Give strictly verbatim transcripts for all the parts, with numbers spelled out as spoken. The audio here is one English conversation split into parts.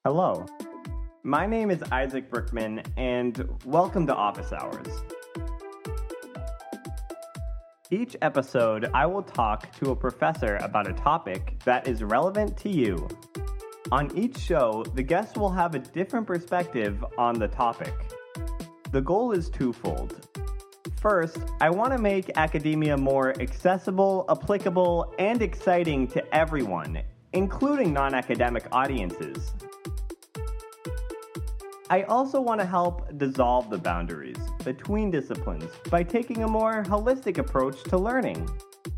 Hello, my name is Isaac Brickman, and welcome to Office Hours. Each episode, I will talk to a professor about a topic that is relevant to you. On each show, the guest will have a different perspective on the topic. The goal is twofold. First, I want to make academia more accessible, applicable, and exciting to everyone, including non-academic audiences. I also want to help dissolve the boundaries between disciplines by taking a more holistic approach to learning.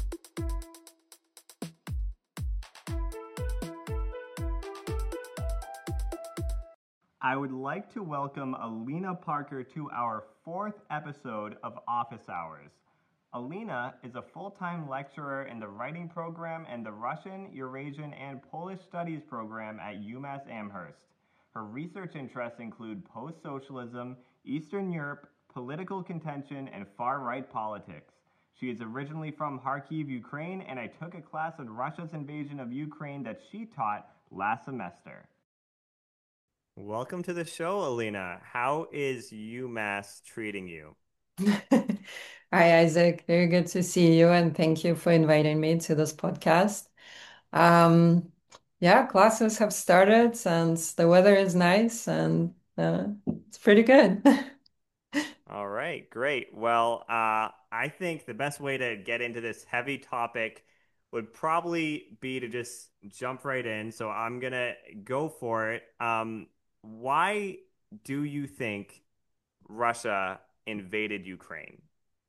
I would like to welcome Alina Parker to our fourth episode of Office Hours. Alina is a full-time lecturer in the writing program and the Russian, Eurasian, and Polish Studies program at UMass Amherst. Her research interests include post-socialism, Eastern Europe, political contention, and far-right politics. She is originally from Kharkiv, Ukraine, and I took a class on Russia's invasion of Ukraine that she taught last semester. Welcome to the show, Alina. How is UMass treating you? Hi, Isaac. Very good to see you, and thank you for inviting me to this podcast. Um, yeah, classes have started, and the weather is nice, and uh, it's pretty good. All right, great. Well, uh, I think the best way to get into this heavy topic would probably be to just jump right in. So I'm gonna go for it. Um, why do you think Russia invaded Ukraine?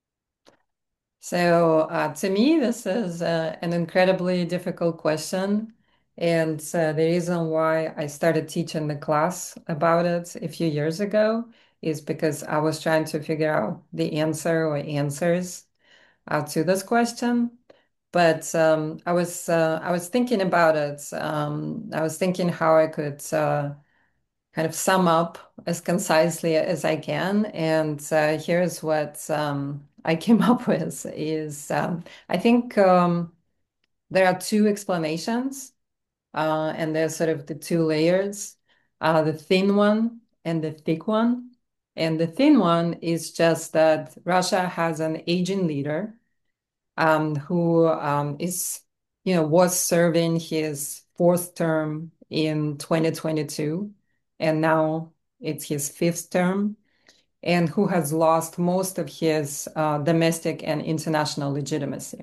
So, uh, to me, this is uh, an incredibly difficult question. And uh, the reason why I started teaching the class about it a few years ago is because I was trying to figure out the answer or answers uh, to this question. But um, I was uh, I was thinking about it. Um, I was thinking how I could uh, kind of sum up as concisely as I can. And uh, here's what um, I came up with is um, I think um, there are two explanations, uh, and there's sort of the two layers, uh, the thin one and the thick one. And the thin one is just that Russia has an aging leader um, who um, is, you know, was serving his fourth term in twenty twenty-two, and now it's his fifth term, and who has lost most of his uh, domestic and international legitimacy.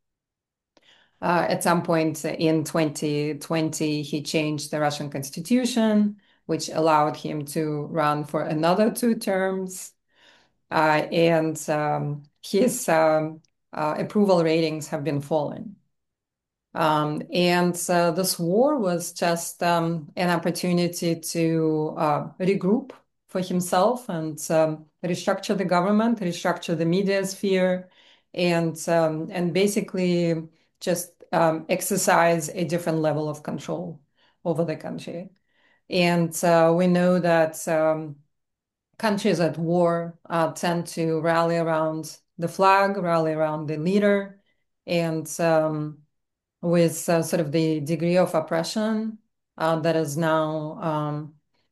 Uh, at some point in twenty twenty, he changed the Russian constitution, which allowed him to run for another two terms. Uh, and um, his um, uh, approval ratings have been falling. Um, and uh, this war was just um, an opportunity to uh, regroup for himself and um, restructure the government, restructure the media sphere, and um, and basically just um, exercise a different level of control over the country. And uh, we know that um, countries at war uh, tend to rally around the flag, rally around the leader, and um, with uh, sort of the degree of oppression uh, that is now um,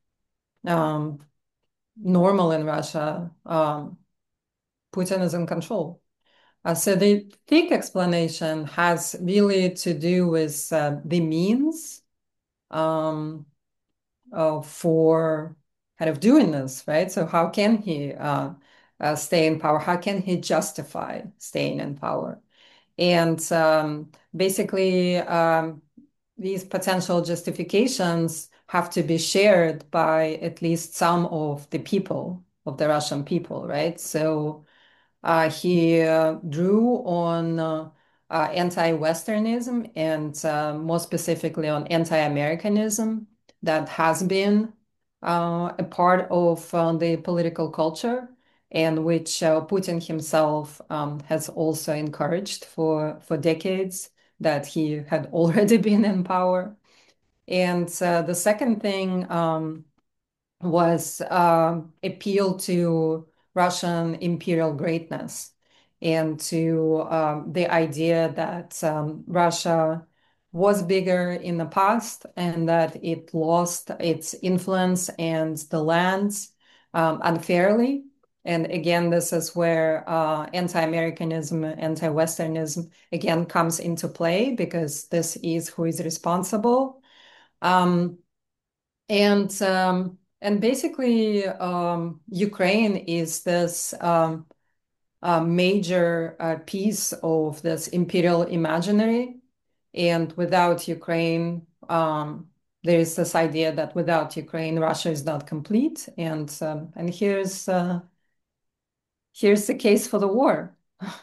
um, normal in Russia, um, Putin is in control. Uh, so the thick explanation has really to do with uh, the means um, uh, for kind of doing this, right? So how can he uh, uh, stay in power? How can he justify staying in power? And um, basically, um, these potential justifications have to be shared by at least some of the people, of the Russian people, right? So uh, he uh, drew on uh, uh, anti-Westernism and uh, more specifically on anti-Americanism that has been uh, a part of uh, the political culture and which uh, Putin himself um, has also encouraged for, for decades that he had already been in power. And uh, the second thing um, was uh, appeal to Russian imperial greatness and to um, the idea that um, Russia was bigger in the past and that it lost its influence and the lands um, unfairly. And again, this is where uh, anti-Americanism, anti-Westernism again comes into play because this is who is responsible. Um, and um, and basically, um, Ukraine is this um, uh, major uh, piece of this imperial imaginary. And without Ukraine, um, there is this idea that without Ukraine, Russia is not complete. And um, and here's uh, here's the case for the war.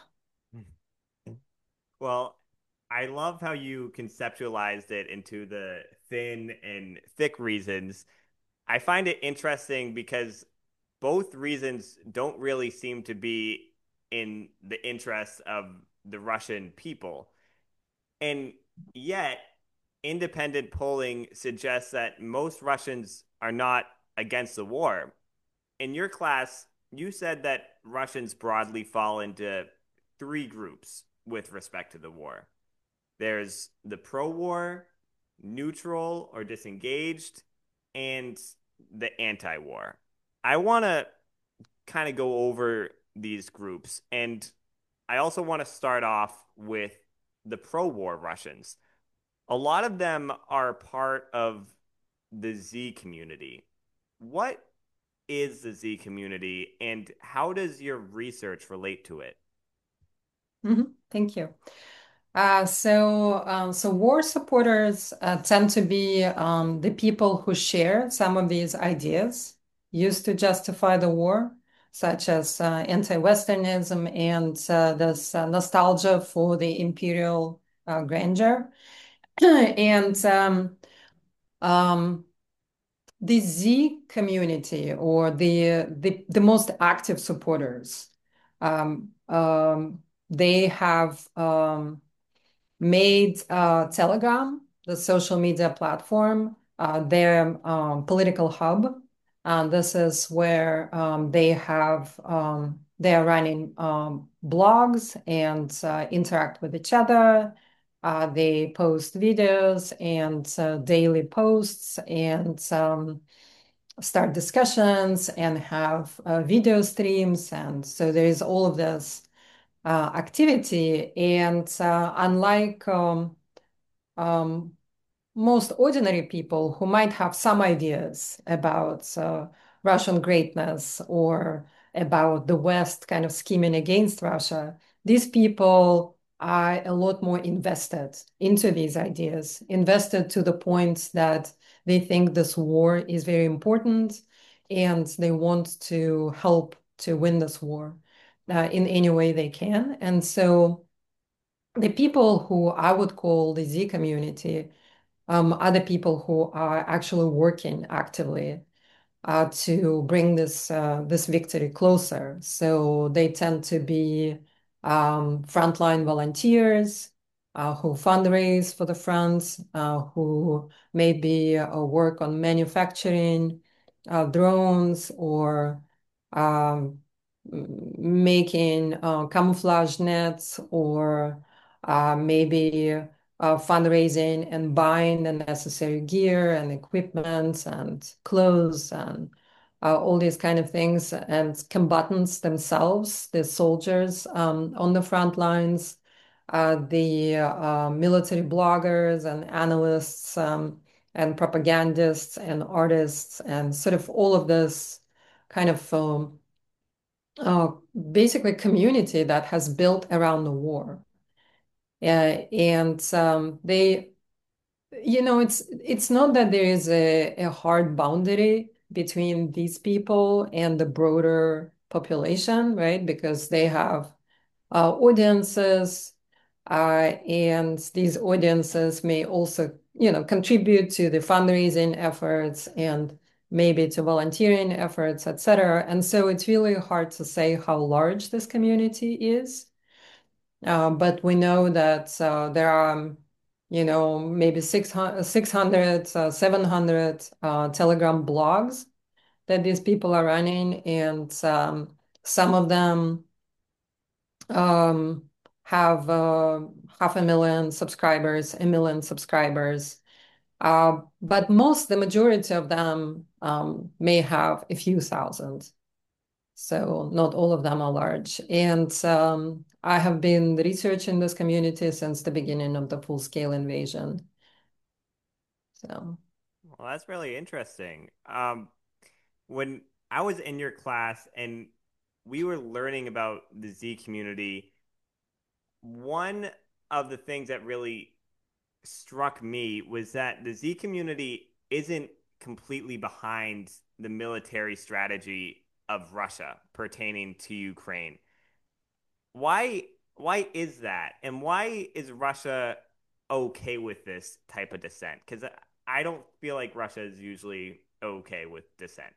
Well, I love how you conceptualized it into the thin and thick reasons. I find it interesting because both reasons don't really seem to be in the interests of the Russian people. And yet, independent polling suggests that most Russians are not against the war. In your class, you said that Russians broadly fall into three groups with respect to the war. There's the pro war, neutral or disengaged, and the anti war. I want to kind of go over these groups. And I also want to start off with the pro war Russians. A lot of them are part of the Z community. What is the Z community and how does your research relate to it? Mhm. Thank you. Uh, so, uh, so war supporters uh, tend to be um, the people who share some of these ideas used to justify the war, such as uh, anti-Westernism and uh, this uh, nostalgia for the imperial uh, grandeur. And um, um, the Z community or the the, the most active supporters, um, um, they have um, made uh, Telegram, the social media platform, uh, their um, political hub. And this is where um, they have um, they are running um, blogs and uh, interact with each other. Uh, they post videos and uh, daily posts and um, start discussions and have uh, video streams. And so there is all of this uh, activity. And uh, unlike um, um, most ordinary people who might have some ideas about uh, Russian greatness or about the West kind of scheming against Russia, these people are a lot more invested into these ideas, invested to the point that they think this war is very important and they want to help to win this war uh, in any way they can. And so the people who I would call the Z community um, are the people who are actually working actively uh, to bring this uh, this victory closer. So they tend to be um, frontline volunteers uh, who fundraise for the front, uh, who maybe uh, work on manufacturing uh, drones or um, making uh, camouflage nets or uh, maybe uh, fundraising and buying the necessary gear and equipment and clothes and uh, all these kind of things. And combatants themselves, the soldiers um, on the front lines, uh, the uh, military bloggers and analysts um, and propagandists and artists and sort of all of this kind of um, uh, basically community that has built around the war. Uh, and um, they you know, it's it's not that there is a, a hard boundary between these people and the broader population, right? Because they have uh, audiences, uh, and these audiences may also, you know, contribute to the fundraising efforts and maybe to volunteering efforts, et cetera. And so it's really hard to say how large this community is. Uh, but we know that uh, there are, um, you know, maybe six hundred, six hundred uh, seven hundred uh, Telegram blogs that these people are running, and um, some of them um, have uh, half a million subscribers, a million subscribers. Uh, but most, the majority of them um, may have a few thousand. So not all of them are large. And um, I have been researching this community since the beginning of the full-scale invasion. So Well, that's really interesting. Um, when I was in your class and we were learning about the Z community, one of the things that really struck me was that the Z community isn't completely behind the military strategy of Russia pertaining to Ukraine. Why why is that? And why is Russia okay with this type of dissent? Because I don't feel like Russia is usually okay with dissent.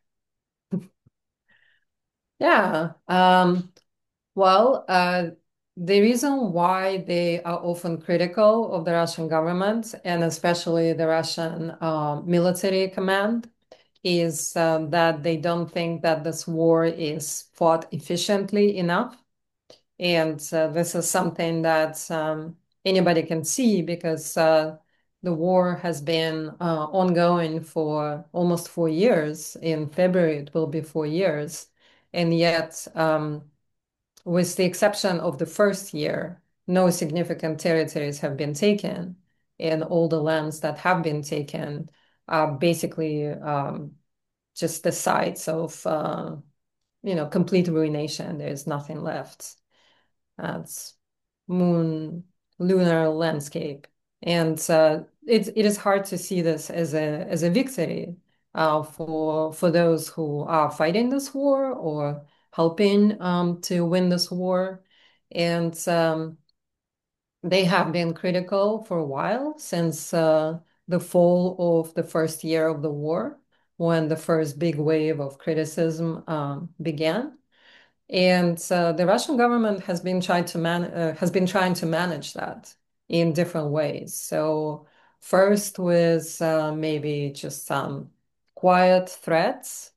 yeah. Um, well, uh, the reason why they are often critical of the Russian government and especially the Russian uh, military command is um, that they don't think that this war is fought efficiently enough. And uh, this is something that um, anybody can see because uh, the war has been uh, ongoing for almost four years. In February, it will be four years. And yet, um, with the exception of the first year, no significant territories have been taken. And all the lands that have been taken are basically um, just the sites of, uh, you know, complete ruination. There's nothing left. That's moon lunar landscape. And uh, it, it is hard to see this as a as a victory uh, for for those who are fighting this war or helping um, to win this war. And um, they have been critical for a while since uh, the fall of the first year of the war, when the first big wave of criticism um, began. And uh, the Russian government has been trying to man uh, has been trying to manage that in different ways. So first with uh, maybe just some quiet threats,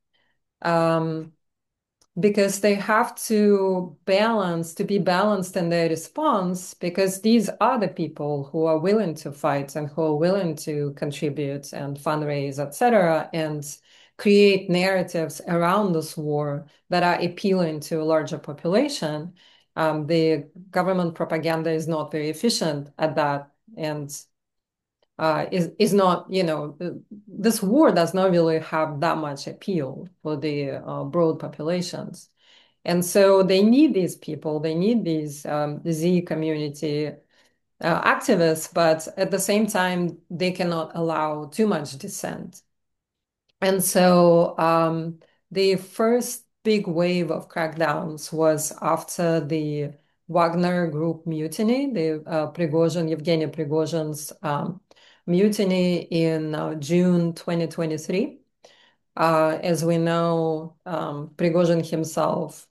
um, because they have to balance to be balanced in their response because these are the people who are willing to fight and who are willing to contribute and fundraise, et cetera, and create narratives around this war that are appealing to a larger population. Um, the government propaganda is not very efficient at that, and uh, is is not, you know, this war does not really have that much appeal for the uh, broad populations. And so they need these people, they need these um, Z community uh, activists, but at the same time, they cannot allow too much dissent. And so um, the first big wave of crackdowns was after the Wagner Group mutiny, the uh, Prigozhin, Yevgeny Prigozhin's um, mutiny in uh, June twenty twenty-three. Uh, as we know, um, Prigozhin himself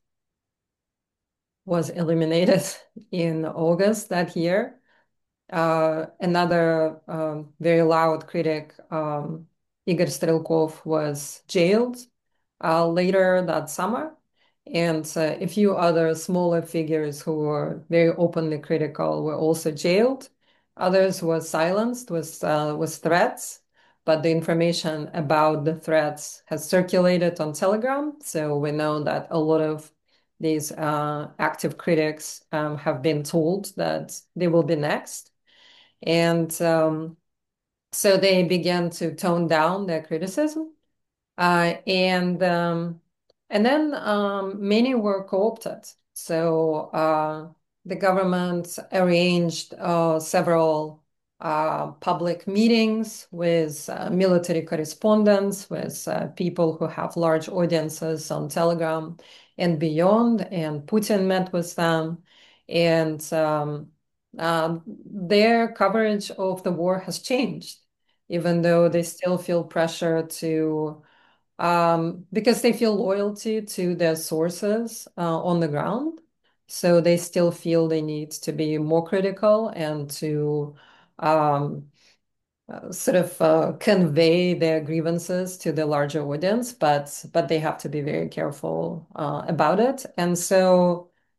was eliminated in August that year. Uh, another um, very loud critic, um, Igor Strelkov, was jailed uh, later that summer. And uh, a few other smaller figures who were very openly critical were also jailed. Others were silenced with, uh, with threats, but the information about the threats has circulated on Telegram. So we know that a lot of these uh, active critics um, have been told that they will be next. And um, so they began to tone down their criticism. Uh, and um, and then um, many were co-opted. So uh, the government arranged uh, several uh, public meetings with uh, military correspondents, with uh, people who have large audiences on Telegram and beyond. And Putin met with them. And um, uh, their coverage of the war has changed, even though they still feel pressure to um, because they feel loyalty to their sources uh, on the ground. So they still feel they need to be more critical and to um, uh, sort of uh, convey their grievances to the larger audience, but but they have to be very careful uh, about it. And so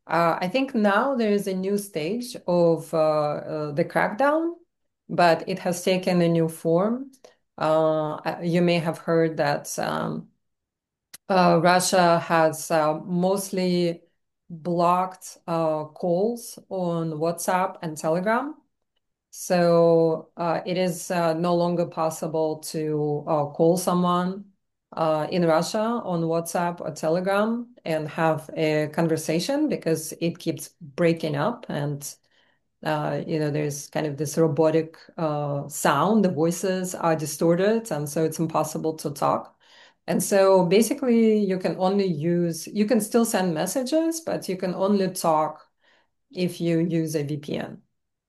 Uh, I think now there is a new stage of uh, uh, the crackdown, but it has taken a new form. Uh, uh, you may have heard that um, uh, Russia has uh, mostly blocked uh, calls on WhatsApp and Telegram. So uh, it is uh, no longer possible to uh, call someone uh, in Russia on WhatsApp or Telegram and have a conversation because it keeps breaking up and uh, you know there's kind of this robotic uh, sound. The voices are distorted, and so it's impossible to talk. And so basically, you can only use you can still send messages, but you can only talk if you use a V P N.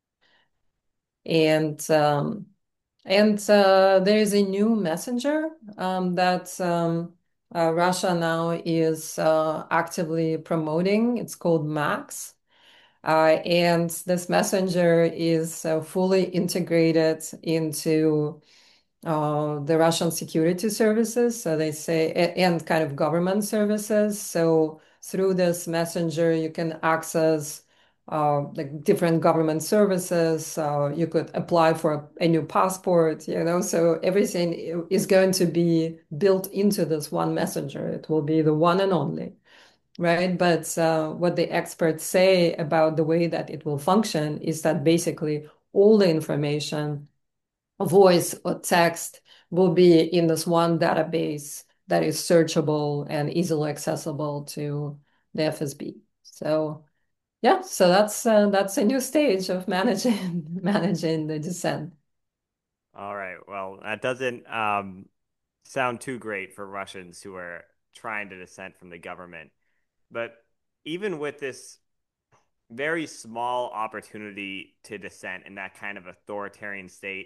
And um, and uh, there is a new messenger um, that um, uh, Russia now is uh, actively promoting. It's called Max. Uh, and this messenger is uh, fully integrated into uh, the Russian security services. So they say, and kind of government services. So through this messenger, you can access uh, like different government services. Uh, you could apply for a, a new passport, you know, so everything is going to be built into this one messenger. It will be the one and only, right? But uh, what the experts say about the way that it will function is that basically all the information, voice or text, will be in this one database that is searchable and easily accessible to the F S B. So yeah, so that's uh, that's a new stage of managing managing the dissent. All right. Well, that doesn't um, sound too great for Russians who are trying to dissent from the government. But even with this very small opportunity to dissent in that kind of authoritarian state,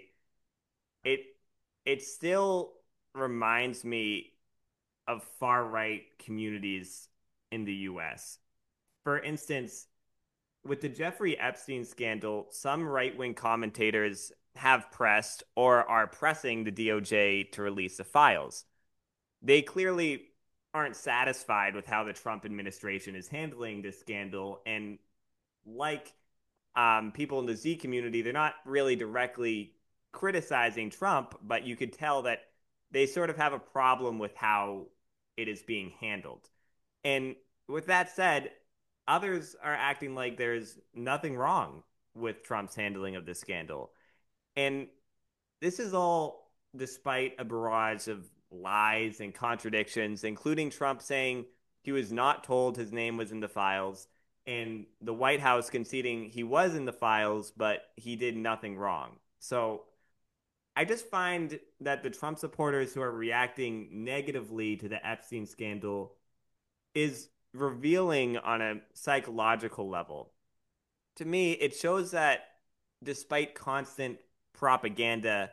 it it still reminds me of far right communities in the U S. For instance, with the Jeffrey Epstein scandal, some right wing commentators have pressed or are pressing the D O J to release the files. They clearly aren't satisfied with how the Trump administration is handling this scandal. And like um, people in the Z community, they're not really directly criticizing Trump, but you could tell that they sort of have a problem with how it is being handled. And with that said, others are acting like there's nothing wrong with Trump's handling of the scandal. And this is all despite a barrage of lies and contradictions, including Trump saying he was not told his name was in the files, and the White House conceding he was in the files, but he did nothing wrong. So I just find that the Trump supporters who are reacting negatively to the Epstein scandal is revealing on a psychological level. To me, it shows that despite constant propaganda,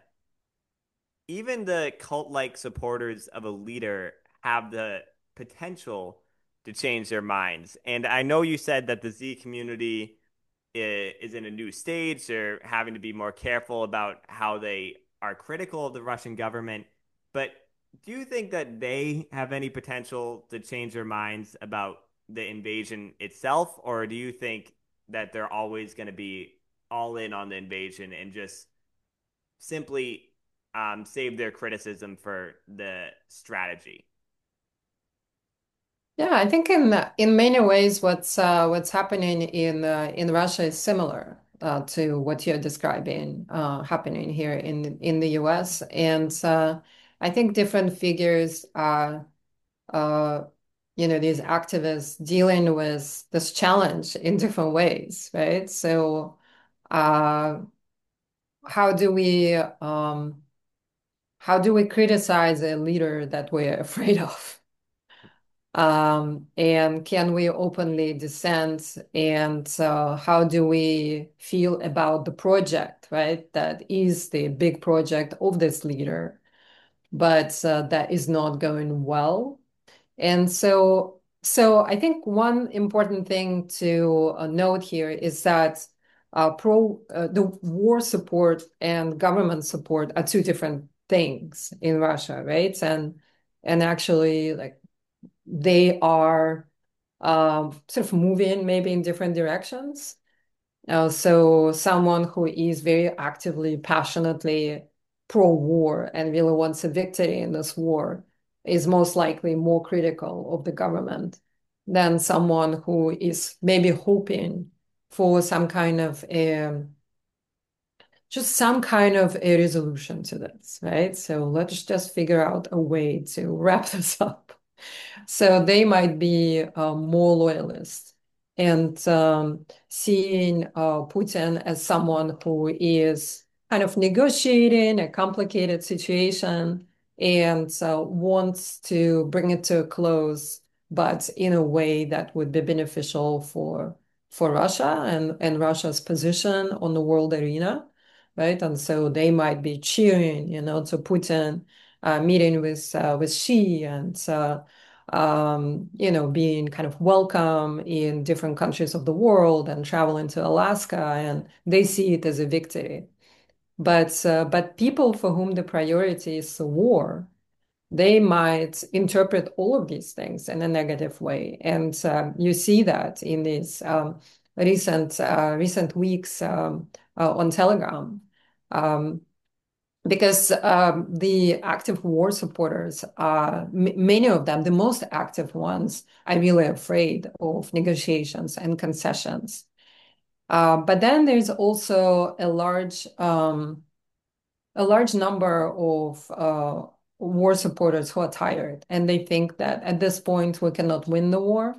even the cult like supporters of a leader have the potential to change their minds. And I know you said that the Z community is in a new stage. They're having to be more careful about how they are critical of the Russian government. But do you think that they have any potential to change their minds about the invasion itself? Or do you think that they're always going to be all in on the invasion and just simply um, save their criticism for the strategy? Yeah, I think in in many ways, what's uh, what's happening in uh, in Russia is similar uh, to what you're describing uh, happening here in in the U S. And uh, I think different figures are, uh, you know, these activists dealing with this challenge in different ways, right? So, uh, how do we um, how do we criticize a leader that we're afraid of? Um, and can we openly dissent? And uh, how do we feel about the project, right? That is the big project of this leader, but uh, that is not going well. And so, so I think one important thing to uh, note here is that uh, pro uh, the war support and government support are two different things in Russia, right? And and actually, like they are um, sort of moving maybe in different directions. Uh, so someone who is very actively, passionately pro-war and really wants a victory in this war is most likely more critical of the government than someone who is maybe hoping for some kind of a, just some kind of a resolution to this, right? So let's just figure out a way to wrap this up. So they might be uh, more loyalist and um, seeing uh, Putin as someone who is kind of negotiating a complicated situation and uh, wants to bring it to a close, but in a way that would be beneficial for for Russia and, and Russia's position on the world arena, right? And so they might be cheering, you know, to Putin uh, meeting with uh, with Xi and uh, um, you know, being kind of welcome in different countries of the world and traveling to Alaska, and they see it as a victory. But uh, but people for whom the priority is the war, they might interpret all of these things in a negative way, and um, you see that in these um, recent uh, recent weeks um, uh, on Telegram. Um, because um, the active war supporters, uh, m- many of them, the most active ones, are really afraid of negotiations and concessions. Uh, but then there's also a large, um, a large number of uh, war supporters who are tired, and they think that at this point we cannot win the war,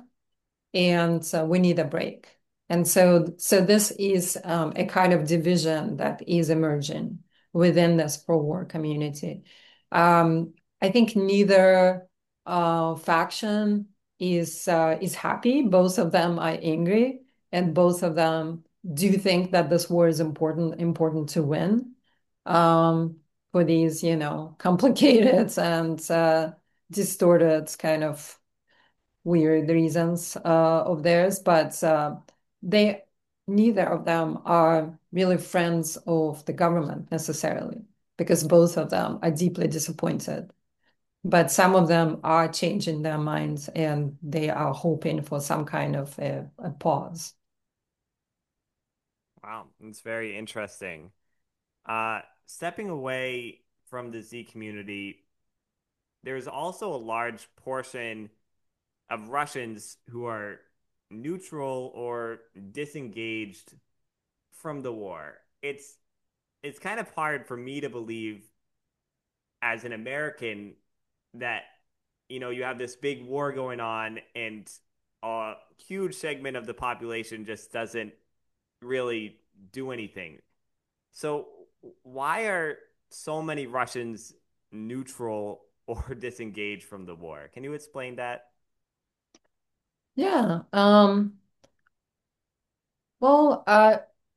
and uh, we need a break. And so, so this is um, a kind of division that is emerging within this pro-war community. Um, I think neither uh, faction is uh, is happy. Both of them are angry, and both of them do think that this war is important important to win. Um, for these, you know, complicated and uh, distorted kind of weird reasons uh, of theirs, but uh, they neither of them are really friends of the government necessarily, because both of them are deeply disappointed. But some of them are changing their minds and they are hoping for some kind of a, a pause. Wow, it's very interesting. Uh, stepping away from the Z community, there's also a large portion of Russians who are neutral or disengaged from the war. It's it's kind of hard for me to believe as an American that you know you have this big war going on and a huge segment of the population just doesn't really do anything. So why are so many Russians neutral or disengaged from the war? Can you explain that? Yeah. Um, well, uh,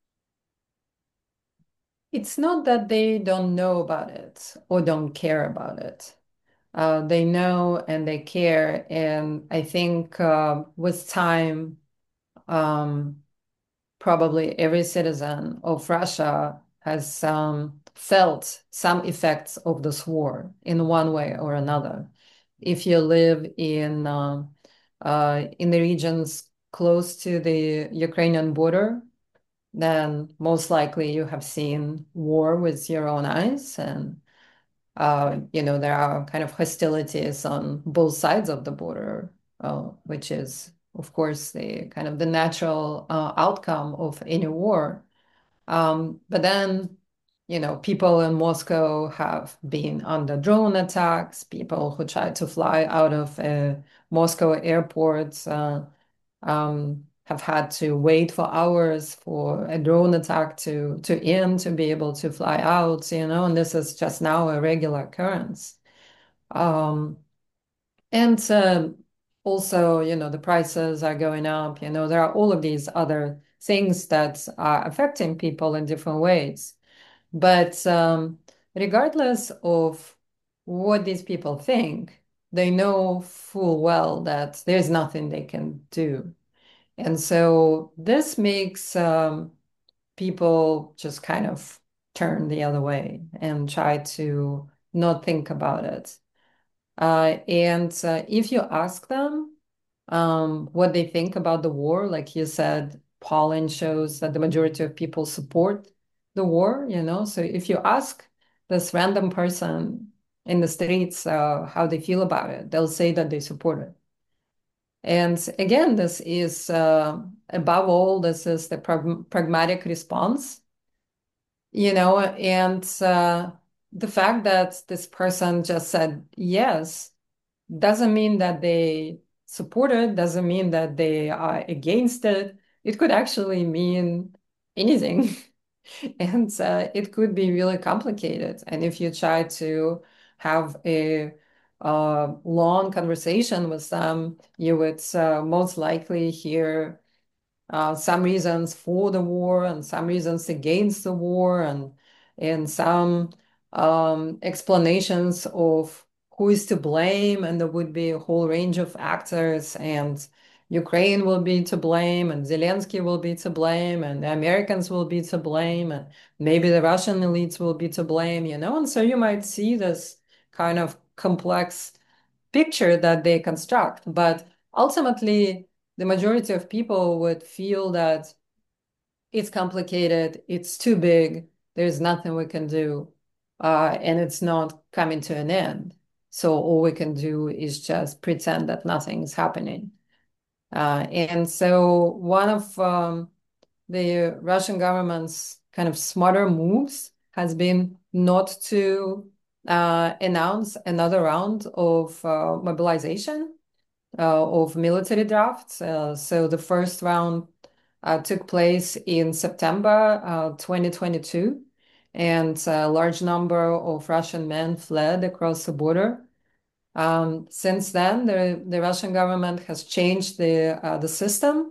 it's not that they don't know about it or don't care about it. Uh, they know and they care. And I think uh, with time, um, probably every citizen of Russia has um, felt some effects of this war in one way or another. If you live in uh, uh, in the regions close to the Ukrainian border, then most likely you have seen war with your own eyes, and uh, you know, there are kind of hostilities on both sides of the border, uh, which is, of course, the kind of the natural uh, outcome of any war. Um, but then, you know, people in Moscow have been under drone attacks, people who tried to fly out of uh, Moscow airports uh, um, have had to wait for hours for a drone attack to to end to be able to fly out, you know, and this is just now a regular occurrence. Um, and uh, also, you know, the prices are going up, you know, there are all of these other things that are affecting people in different ways. But um, regardless of what these people think, they know full well that there's nothing they can do. And so this makes um, people just kind of turn the other way and try to not think about it. Uh, and uh, if you ask them, um, what they think about the war. Like you said, polling shows that the majority of people support the war, you know. So if you ask this random person in the streets uh, how they feel about it, they'll say that they support it. And again, this is uh, above all, this is the prag pragmatic response, you know, and uh, the fact that this person just said yes doesn't mean that they support it, doesn't mean that they are against it. It could actually mean anything. And uh, it could be really complicated. And if you try to have a uh, long conversation with them, you would uh, most likely hear uh, some reasons for the war and some reasons against the war and and some um, explanations of who is to blame, and there would be a whole range of actors, and Ukraine will be to blame, and Zelensky will be to blame, and the Americans will be to blame, and maybe the Russian elites will be to blame, you know, and so you might see this kind of complex picture that they construct. But ultimately, the majority of people would feel that it's complicated, it's too big, there's nothing we can do, uh, and it's not coming to an end. So all we can do is just pretend that nothing is happening. Uh, and so one of um, the Russian government's kind of smarter moves has been not to uh, announce another round of uh, mobilization uh, of military drafts. Uh, so the first round uh, took place in September uh, twenty twenty-two, and a large number of Russian men fled across the border. Um, since then, the, the Russian government has changed the uh, the system,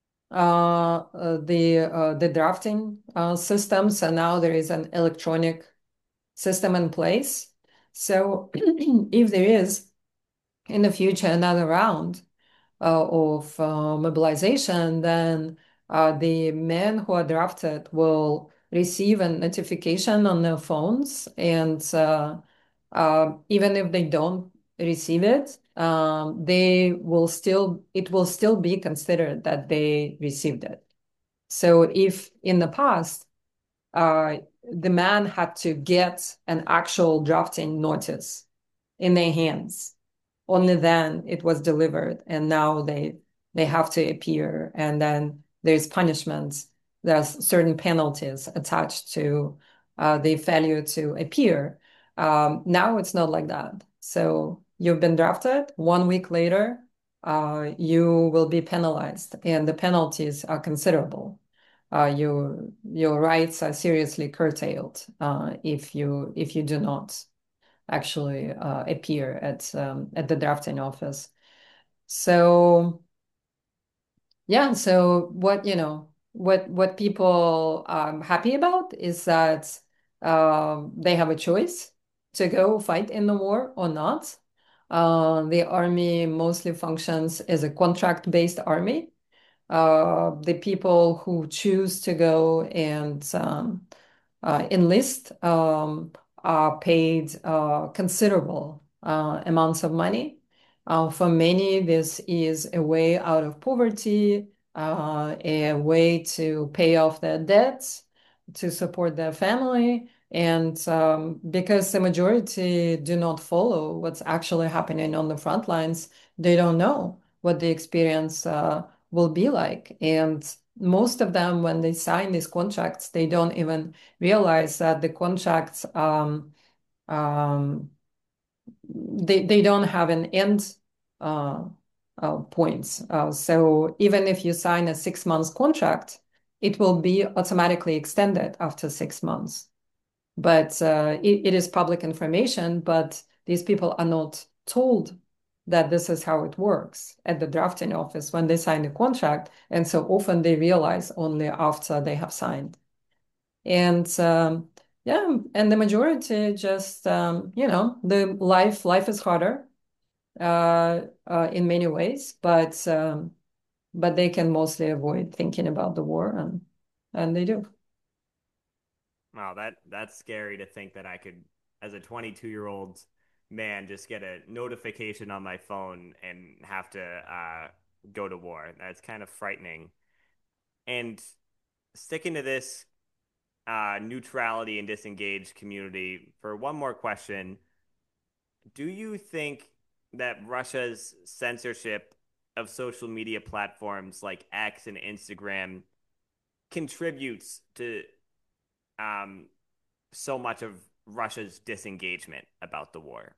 uh, uh, the uh, the drafting uh, system. So now there is an electronic system in place. So if there is in the future another round, uh, of uh, mobilization, then uh, the men who are drafted will receive a notification on their phones. And uh, uh, even if they don't receive it, um, they will still, it will still be considered that they received it. So if in the past, uh, the man had to get an actual drafting notice in their hands, only then it was delivered, and now they they have to appear, and then there's punishments, there's certain penalties attached to uh, the failure to appear. Um, now it's not like that. So you've been drafted, one week later uh, you will be penalized, and the penalties are considerable. Uh, your your rights are seriously curtailed uh, if you if you do not actually uh, appear at um, at the drafting office. So yeah, so what you know what what people are happy about is that um, they have a choice to go fight in the war or not. Uh, the army mostly functions as a contract-based army. Uh, the people who choose to go and um, uh, enlist um, are paid uh, considerable uh, amounts of money. Uh, for many, this is a way out of poverty, uh, a way to pay off their debts, to support their family. And um, because the majority do not follow what's actually happening on the front lines, they don't know what the experience uh, will be like. And most of them, when they sign these contracts, they don't even realize that the contracts um, um, they they don't have an end uh, uh, points. Uh, so even if you sign a six months contract, it will be automatically extended after six months. But uh, it, it is public information, but these people are not told that this is how it works at the drafting office when they sign the contract. And so often they realize only after they have signed. And um, yeah, and the majority just, um, you know, the life life is harder uh, uh, in many ways, but um, but they can mostly avoid thinking about the war, and and they do. Wow, that that's scary to think that I could, as a twenty-two year old man, just get a notification on my phone and have to uh, go to war. That's kind of frightening. And sticking to this uh, neutrality and disengaged community, for one more question, do you think that Russia's censorship of social media platforms like X and Instagram contributes to um, so much of Russia's disengagement about the war?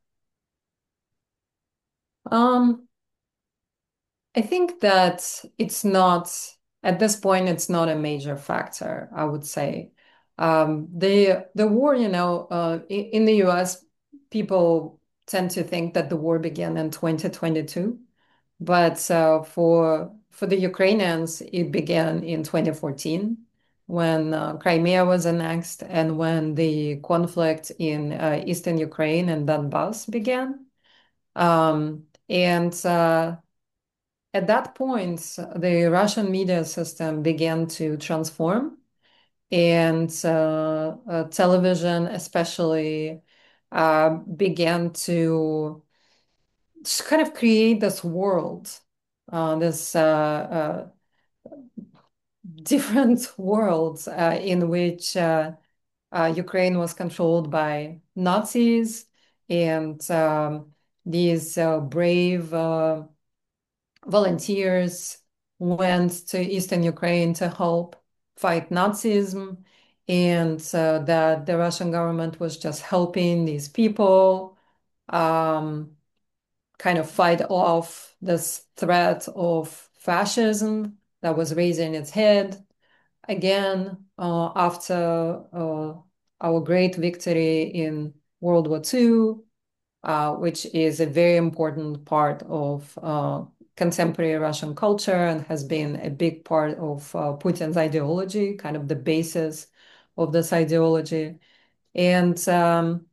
Um, I think that it's not, at this point, it's not a major factor, I would say. Um, the the war, you know, uh, in, in the U S, people tend to think that the war began in twenty twenty-two, but uh, for for the Ukrainians, it began in twenty fourteen when uh, Crimea was annexed and when the conflict in uh, eastern Ukraine and Donbass began. Um, and uh, At that point, the Russian media system began to transform, and uh, uh, television, especially, uh, began to kind of create this world, uh, this uh, uh, different worlds uh, in which uh, uh, Ukraine was controlled by Nazis, and um, these uh, brave uh, volunteers went to Eastern Ukraine to help fight Nazism, and uh, that the Russian government was just helping these people um, kind of fight off this threat of fascism that was raising its head again uh, after uh, our great victory in World War Two, uh, which is a very important part of uh, contemporary Russian culture and has been a big part of uh, Putin's ideology, kind of the basis of this ideology. And um,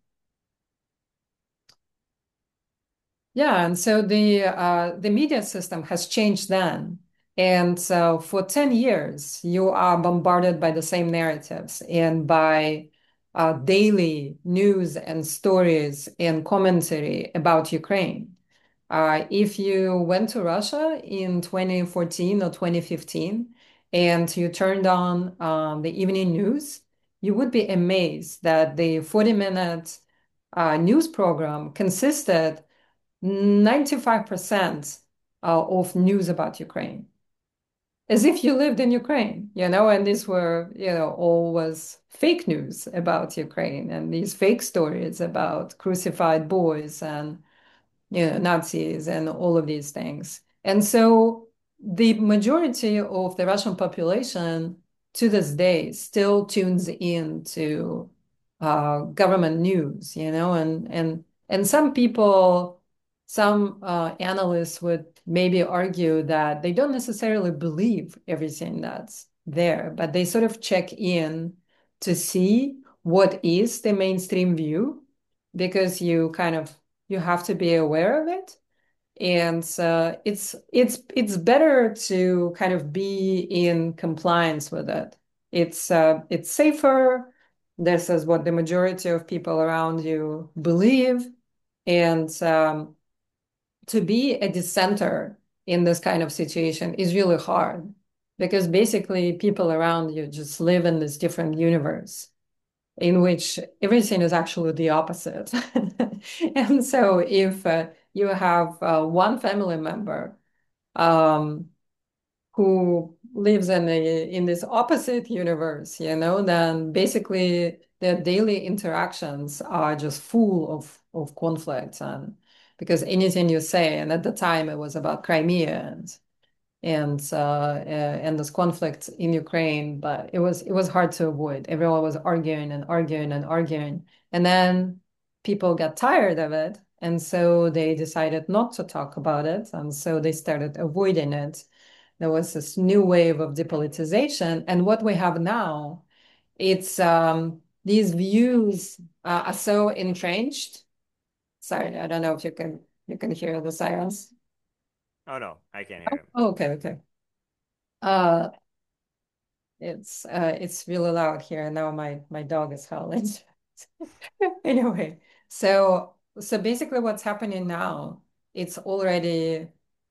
Yeah, and so the uh, the media system has changed then. And so for ten years, you are bombarded by the same narratives and by uh, daily news and stories and commentary about Ukraine. Uh, if you went to Russia in twenty fourteen or twenty fifteen and you turned on um, the evening news, you would be amazed that the forty minute uh, news program consisted ninety-five percent uh, of news about Ukraine, as if you lived in Ukraine, you know, and these were, you know, all was fake news about Ukraine and these fake stories about crucified boys and you know, Nazis and all of these things. And so the majority of the Russian population to this day still tunes in to uh, government news, you know, and and and some people, some uh, analysts would maybe argue that they don't necessarily believe everything that's there, but they sort of check in to see what is the mainstream view because you kind of you have to be aware of it. And uh, it's it's it's better to kind of be in compliance with it. It's uh, it's safer. This is what the majority of people around you believe. And um, to be a dissenter in this kind of situation is really hard because basically people around you just live in this different universe in which everything is actually the opposite. And so if uh, you have uh, one family member um, who lives in a in this opposite universe, you know, then basically their daily interactions are just full of of conflicts and because anything you say, and at the time it was about Crimea and and uh, uh, and this conflict in Ukraine, but it was it was hard to avoid. Everyone was arguing and arguing and arguing, and then people got tired of it, and so they decided not to talk about it, and so they started avoiding it. There was this new wave of depolitization, and what we have now, it's um, these views uh, are so entrenched. Sorry, I don't know if you can you can hear the sirens. Oh no, I can't hear him. Oh, okay, okay. Uh, It's uh it's really loud here and now my my dog is howling. Anyway, so so basically what's happening now, it's already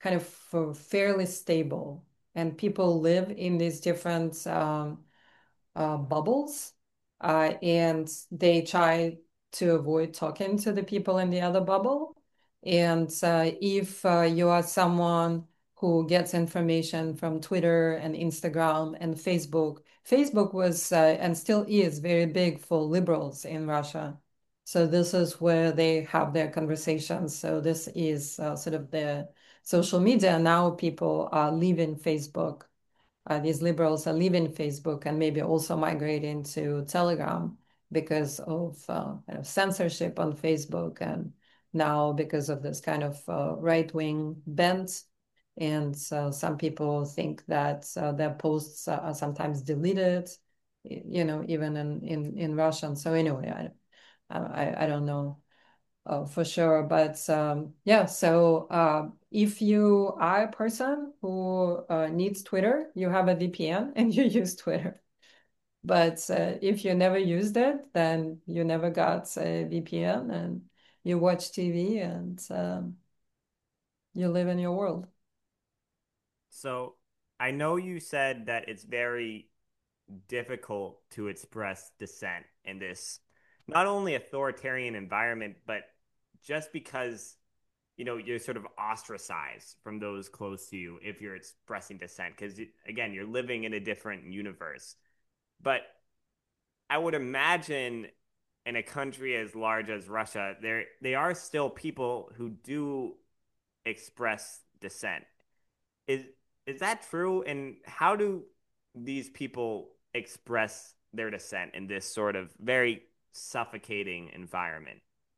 kind of uh, fairly stable, and people live in these different um, uh, bubbles, uh, and they try to avoid talking to the people in the other bubble. And uh, if uh, you are someone who gets information from Twitter and Instagram and Facebook, Facebook was uh, and still is very big for liberals in Russia. So this is where they have their conversations. So this is uh, sort of the social media. Now people are leaving Facebook, uh, these liberals are leaving Facebook and maybe also migrating to Telegram because of uh, kind of censorship on Facebook, and now because of this kind of uh, right-wing bent. And so some people think that uh, their posts are sometimes deleted, you know, even in, in, in Russian. So anyway, I, I, I don't know uh, for sure. But um, yeah, so uh, if you are a person who uh, needs Twitter, you have a V P N and you use Twitter. But uh, if you never used it, then you never got a V P N and you watch T V and um, you live in your world. So I know you said that it's very difficult to express dissent in this not only authoritarian environment, but just because you know you're sort of ostracized from those close to you if you're expressing dissent because again you're living in a different universe. But I would imagine in a country as large as Russia, there they are still people who do express dissent. Is is that true? And how do these people express their dissent in this sort of very suffocating environment?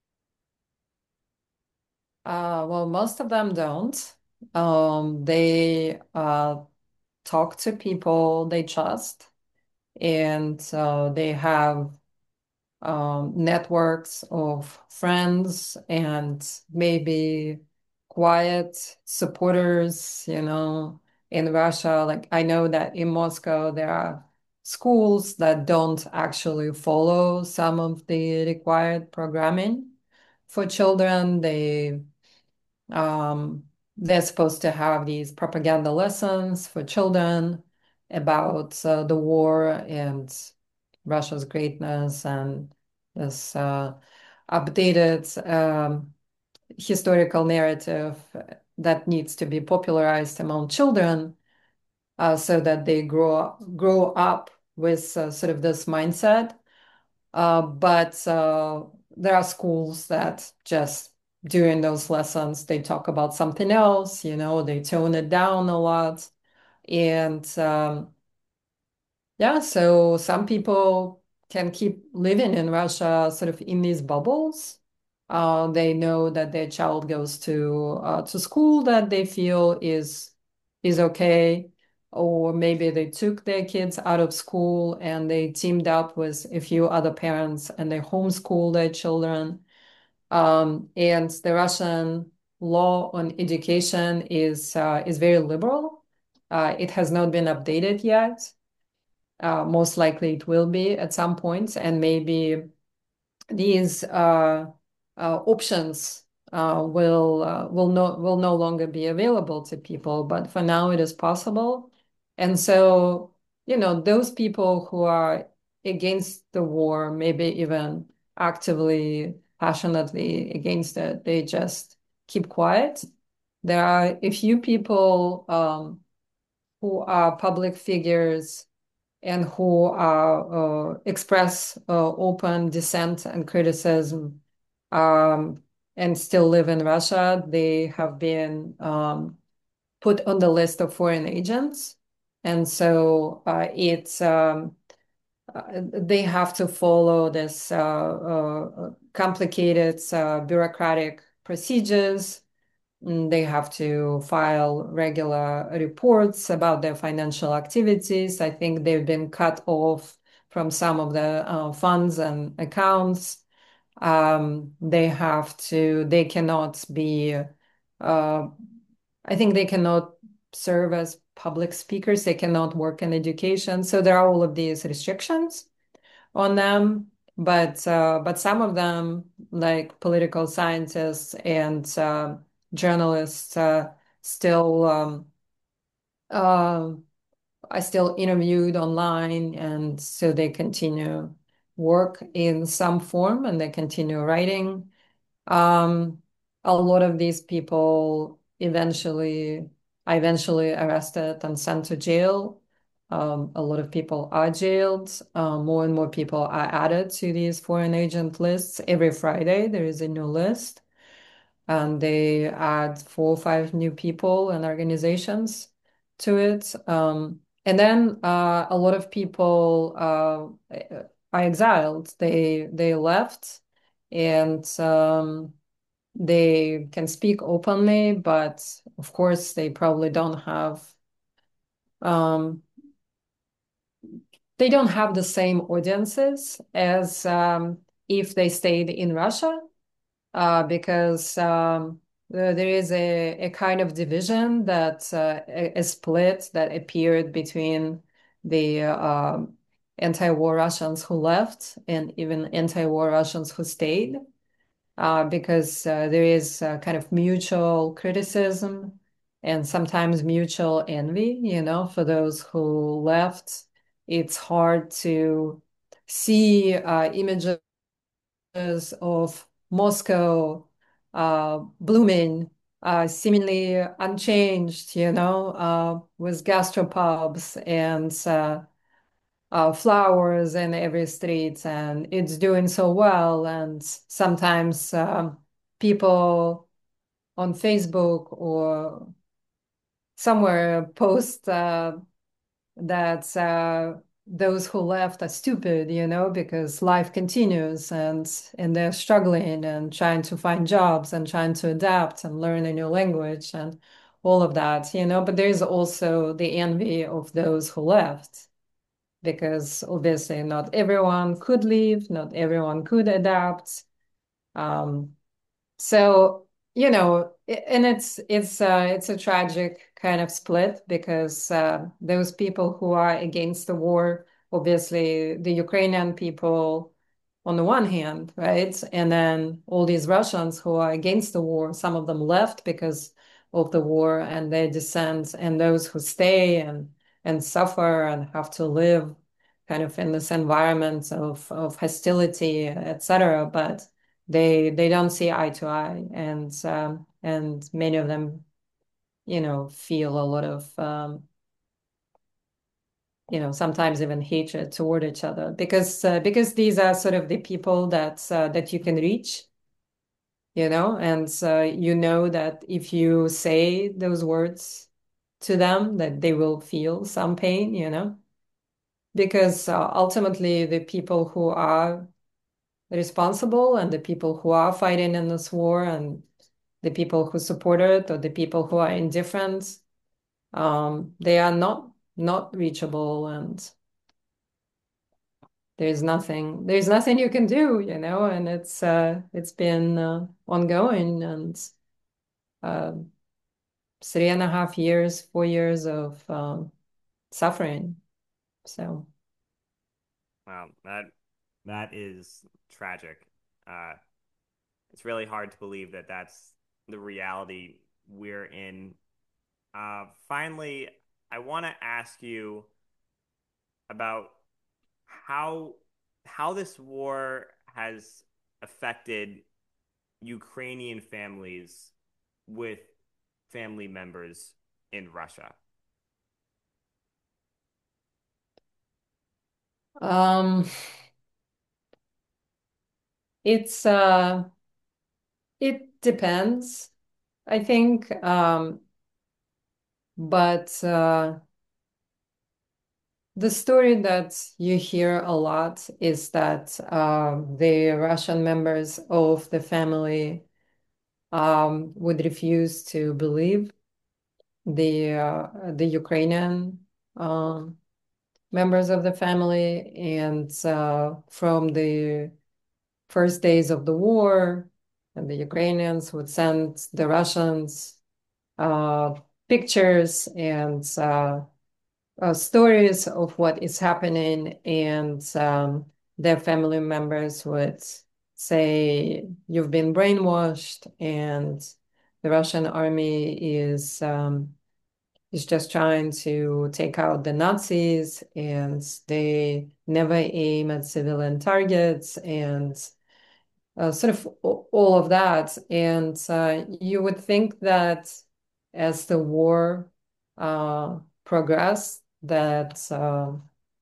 Uh, well, most of them don't. Um, they uh, talk to people they trust, and uh, they have um, networks of friends and maybe quiet supporters, you know, in Russia. Like I know that in Moscow, there are schools that don't actually follow some of the required programming for children. They um, they're supposed to have these propaganda lessons for children about uh, the war and Russia's greatness and this uh, updated um, historical narrative that needs to be popularized among children uh, so that they grow grow up with uh, sort of this mindset. Uh, but uh, there are schools that just during those lessons they talk about something else, you know, they tone it down a lot. And um, yeah, so some people can keep living in Russia sort of in these bubbles. Uh, they know that their child goes to uh, to school that they feel is is okay, or maybe they took their kids out of school and they teamed up with a few other parents and they homeschool their children. Um, and the Russian law on education is uh, is very liberal. Uh, it has not been updated yet. Uh, most likely it will be at some point, and maybe these uh, uh, options uh, will uh, will no will no longer be available to people. But for now, it is possible, and so you know those people who are against the war, maybe even actively, passionately against it, they just keep quiet. There are a few people um, who are public figures and who uh, uh, express uh, open dissent and criticism um, and still live in Russia. They have been um, put on the list of foreign agents. And so uh, it's um, uh, they have to follow this uh, uh, complicated uh, bureaucratic procedures. Mm, They have to file regular reports about their financial activities. I think they've been cut off from some of the uh, funds and accounts. Um, they have to, they cannot be, uh, I think they cannot serve as public speakers. They cannot work in education. So there are all of these restrictions on them, but uh, but some of them, like political scientists and uh, journalists, uh, still um, uh, I still interviewed online, and so they continue work in some form and they continue writing. Um, a lot of these people eventually, I eventually arrested and sent to jail. Um, a lot of people are jailed. Uh, more and more people are added to these foreign agent lists. Every Friday, there is a new list, and they add four or five new people and organizations to it. Um, and then uh, a lot of people uh, are exiled. They they left, and um, they can speak openly, but of course they probably don't have um, they don't have the same audiences as um, if they stayed in Russia, uh, because um, there there is a, a kind of division that uh, a, a split that appeared between the uh, anti-war Russians who left and even anti-war Russians who stayed, uh, because uh, there is uh, kind of mutual criticism and sometimes mutual envy, you know, for those who left. It's hard to see uh, images of Moscow uh, blooming, uh, seemingly unchanged, you know, uh, with gastropubs and uh, uh, flowers in every street, and it's doing so well. And sometimes um, people on Facebook or somewhere post uh, that uh, those who left are stupid, you know, because life continues, and and they're struggling and trying to find jobs and trying to adapt and learn a new language and all of that, you know. But there's also the envy of those who left, because obviously not everyone could leave, not everyone could adapt. Um, so, you know, and it's it's uh, it's a tragic kind of split, because uh, those people who are against the war, obviously the Ukrainian people on the one hand, right? And then all these Russians who are against the war, some of them left because of the war and their dissent, and those who stay and and suffer and have to live kind of in this environment of, of hostility, et cetera. But they they don't see eye to eye, and um, and many of them, you know, feel a lot of um, you know, sometimes even hatred toward each other, because uh, because these are sort of the people that uh, that you can reach, you know, and uh, you know that if you say those words to them, that they will feel some pain, you know, because uh, ultimately the people who are responsible and the people who are fighting in this war and the people who support it or the people who are indifferent, um, they are not not reachable, and there's nothing there's nothing you can do, you know, and it's uh, it's been uh, ongoing, and uh, three and a half years, four years of um, suffering. So, Wow, that that is tragic. Uh, it's really hard to believe that that's the reality we're in. Uh, finally, I want to ask you about how how this war has affected Ukrainian families with family members in Russia. um, it's uh, it depends, I think, um, but uh, the story that you hear a lot is that uh, the Russian members of the family um, would refuse to believe the uh, the Ukrainian um, members of the family, and uh, from the first days of the war, and the Ukrainians would send the Russians uh, pictures and uh, uh, stories of what is happening, and um, their family members would say, "You've been brainwashed," and the Russian army is um, is just trying to take out the Nazis, and they never aim at civilian targets, and uh, sort of all of that. And uh, you would think that as the war uh, progressed, that uh,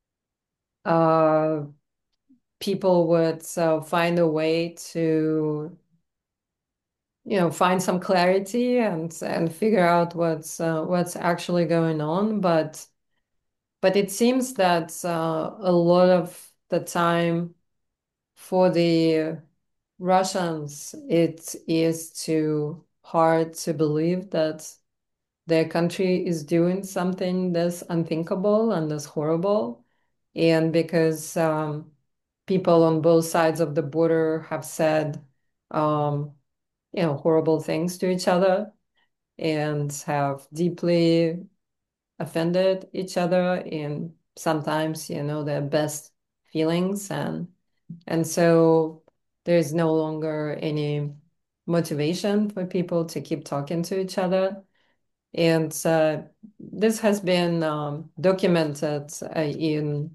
uh, people would uh, find a way to, you know, find some clarity and and figure out what's uh, what's actually going on. But but it seems that uh, a lot of the time for the Russians, it is too hard to believe that their country is doing something this unthinkable and this horrible. And because um, people on both sides of the border have said, um, you know, horrible things to each other and have deeply offended each other in sometimes, you know, their best feelings. And and so there's no longer any motivation for people to keep talking to each other. And uh, this has been um, documented uh, in,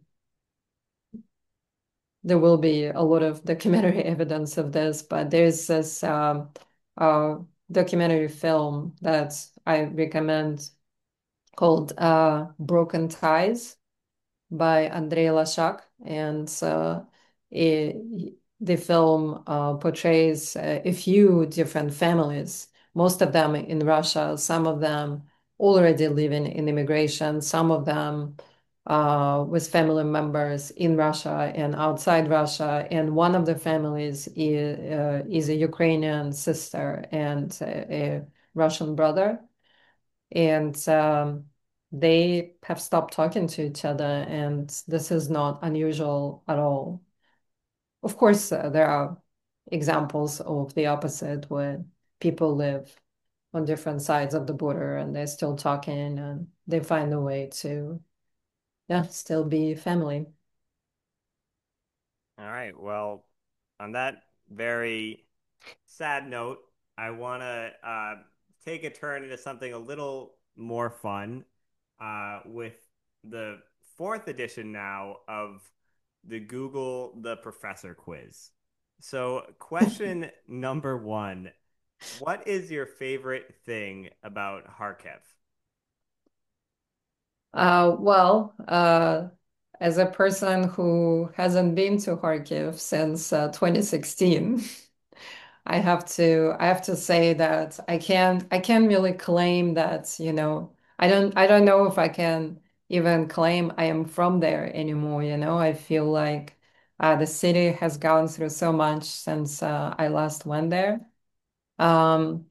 there will be a lot of documentary evidence of this, but there's this um, uh, documentary film that I recommend called uh, Broken Ties by Andrei Lashak, and uh, it, the film uh, portrays uh, a few different families, most of them in Russia, some of them already living in immigration, some of them uh, with family members in Russia and outside Russia. And one of the families is, uh, is a Ukrainian sister and a, a Russian brother, and um, they have stopped talking to each other, and this is not unusual at all. Of course, uh, there are examples of the opposite where people live on different sides of the border and they're still talking and they find a way to, yeah, still be family. All right. Well, on that very sad note, I want to uh, take a turn into something a little more fun uh, with the fourth edition now of the Google the Professor quiz. So, question number one: what is your favorite thing about Kharkiv? Uh, well, uh, as a person who hasn't been to Kharkiv since uh, twenty sixteen, I have to I have to say that I can't I can't really claim that, you know, I don't I don't know if I can even claim I am from there anymore, you know. I feel like uh, the city has gone through so much since uh, I last went there. Um,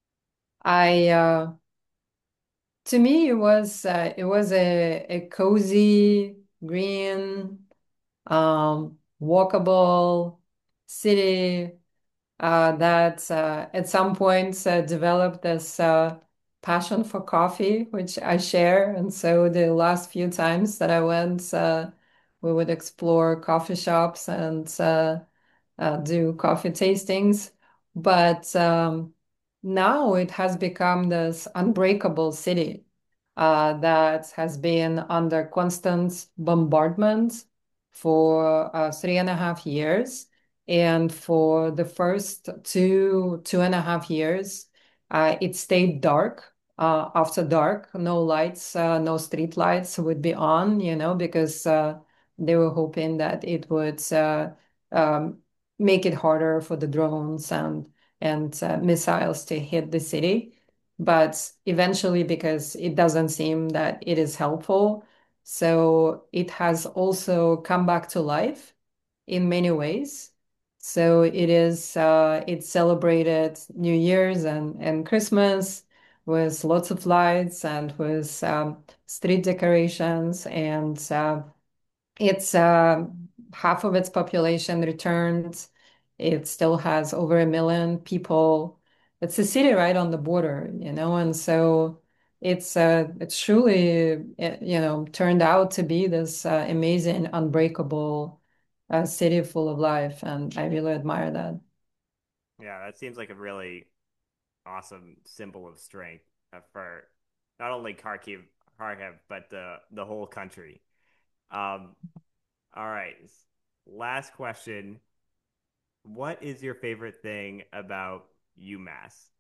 I uh, to me it was uh, it was a, a cozy, green, um, walkable city uh, that uh, at some point uh, developed this uh, passion for coffee, which I share. And so the last few times that I went, uh, we would explore coffee shops and uh, uh, do coffee tastings. But um, now it has become this unbreakable city uh, that has been under constant bombardment for uh, three and a half years. And for the first two, two and a half years, uh, it stayed dark. Uh, after dark, no lights, uh, no street lights would be on, you know, because uh, they were hoping that it would uh, um, make it harder for the drones and and uh, missiles to hit the city. But eventually, because it doesn't seem that it is helpful, so it has also come back to life in many ways. So it is uh, it celebrated New Year's and, and Christmas with lots of lights and with um, street decorations, and uh, it's uh, half of its population returned. It still has over a million people. It's a city right on the border, you know, and so it's uh, it's truly, uh, you know, turned out to be this uh, amazing, unbreakable uh, city full of life, and I really admire that. Yeah, that seems like a really awesome symbol of strength uh, for not only Kharkiv, Kharkiv, but the the whole country. Um, all right. Last question. What is your favorite thing about UMass?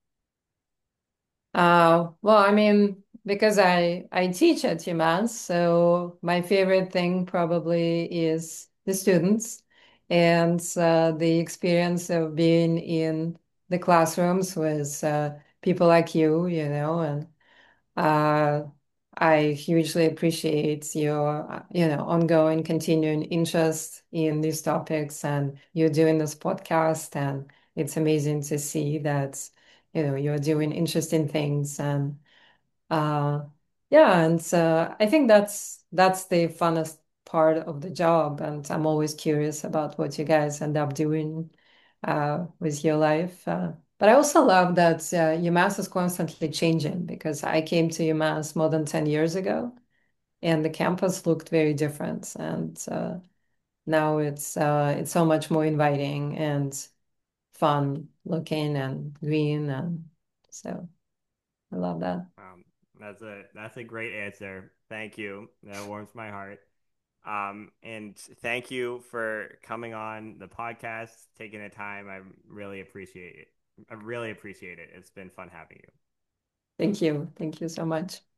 Uh, well, I mean, because I I teach at UMass, so my favorite thing probably is the students and uh, the experience of being in the classrooms with uh, people like you, you know, and uh, I hugely appreciate your, uh, you know, ongoing, continuing interest in these topics, and you're doing this podcast, and it's amazing to see that, you know, you're doing interesting things, and uh, yeah, and uh, I think that's that's the funnest part of the job, and I'm always curious about what you guys end up doing uh, with your life. Uh, but I also love that uh, UMass is constantly changing because I came to UMass more than ten years ago, and the campus looked very different, and uh, now it's uh, it's so much more inviting and fun looking and green, and so I love that. Um, that's a that's a great answer. Thank you. That warms my heart. Um, and thank you for coming on the podcast, taking the time. I really appreciate it. I really appreciate it. It's been fun having you. Thank you. Thank you so much.